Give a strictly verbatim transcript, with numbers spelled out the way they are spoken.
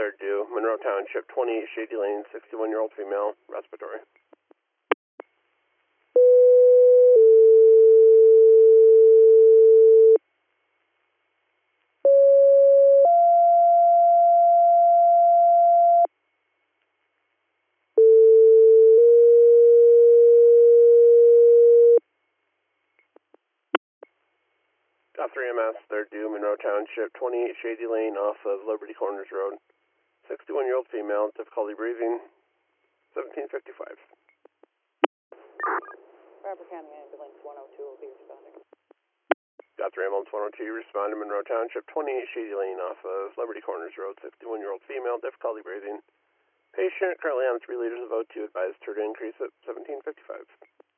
third due, Monroe Township, twenty-eight Shady Lane, sixty-one-year-old female, respiratory. Got three M S, third due, Monroe Township, twenty-eight Shady Lane off of Liberty Corners Road. sixty-one-year-old female, difficulty breathing, seventeen fifty-five. Rapper County Ambulance one oh two will be responding. Got three Ambulance one oh two, respond to Monroe Township, twenty-eight Shady Lane off of Liberty Corners Road, sixty-one-year-old female, difficulty breathing. Patient currently on three liters of O two, advised her to increase at seventeen fifty-five.